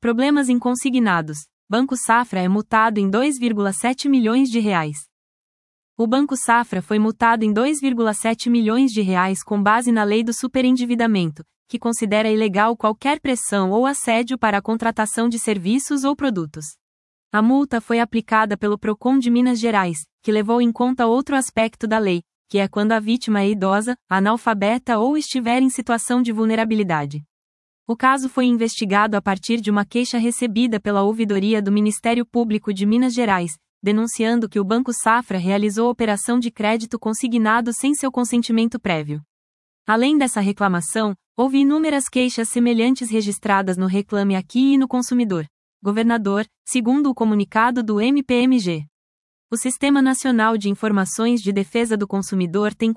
Problemas em consignados. Banco Safra é multado em 2,7 milhões de reais. O Banco Safra foi multado em 2,7 milhões de reais com base na Lei do Superendividamento, que considera ilegal qualquer pressão ou assédio para a contratação de serviços ou produtos. A multa foi aplicada pelo Procon de Minas Gerais, que levou em conta outro aspecto da lei, que é quando a vítima é idosa, analfabeta ou estiver em situação de vulnerabilidade. O caso foi investigado a partir de uma queixa recebida pela Ouvidoria do Ministério Público de Minas Gerais, denunciando que o Banco Safra realizou operação de crédito consignado sem seu consentimento prévio. Além dessa reclamação, houve inúmeras queixas semelhantes registradas no Reclame Aqui e no Consumidor Governador, segundo o comunicado do MPMG. O Sistema Nacional de Informações de Defesa do Consumidor tem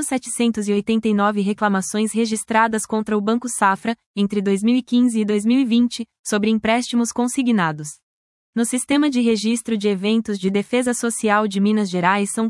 4.789 reclamações registradas contra o Banco Safra, entre 2015 e 2020, sobre empréstimos consignados. No Sistema de Registro de Eventos de Defesa Social de Minas Gerais são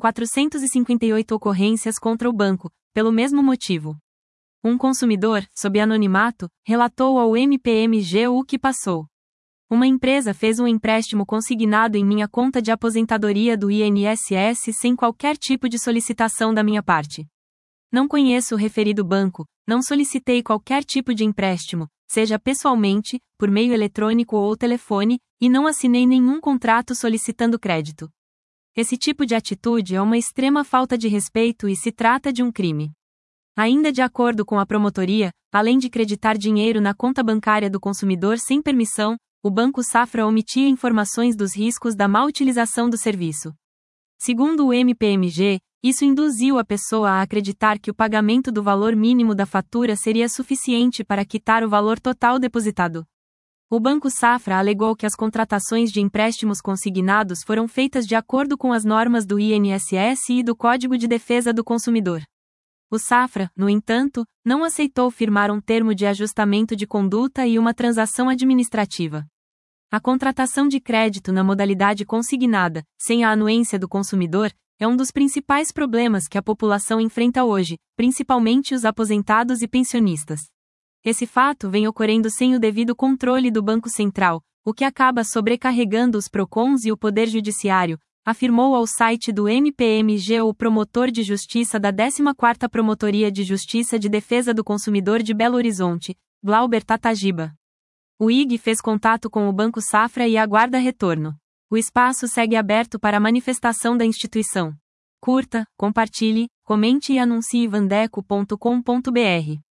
458 ocorrências contra o banco, pelo mesmo motivo. Um consumidor, sob anonimato, relatou ao MPMG o que passou. Uma empresa fez um empréstimo consignado em minha conta de aposentadoria do INSS sem qualquer tipo de solicitação da minha parte. Não conheço o referido banco, não solicitei qualquer tipo de empréstimo, seja pessoalmente, por meio eletrônico ou telefone, e não assinei nenhum contrato solicitando crédito. Esse tipo de atitude é uma extrema falta de respeito e se trata de um crime. Ainda de acordo com a promotoria, além de creditar dinheiro na conta bancária do consumidor sem permissão, o Banco Safra omitia informações dos riscos da má utilização do serviço. Segundo o MPMG, isso induziu a pessoa a acreditar que o pagamento do valor mínimo da fatura seria suficiente para quitar o valor total depositado. O Banco Safra alegou que as contratações de empréstimos consignados foram feitas de acordo com as normas do INSS e do Código de Defesa do Consumidor. O Safra, no entanto, não aceitou firmar um termo de ajustamento de conduta e uma transação administrativa. A contratação de crédito na modalidade consignada, sem a anuência do consumidor, é um dos principais problemas que a população enfrenta hoje, principalmente os aposentados e pensionistas. Esse fato vem ocorrendo sem o devido controle do Banco Central, o que acaba sobrecarregando os PROCONs e o Poder Judiciário, afirmou ao site do MPMG o promotor de justiça da 14ª Promotoria de Justiça de Defesa do Consumidor de Belo Horizonte, Glauber Tatagiba. O IG fez contato com o Banco Safra e aguarda retorno. O espaço segue aberto para a manifestação da instituição. Curta, compartilhe, comente e anuncie vandeco.com.br.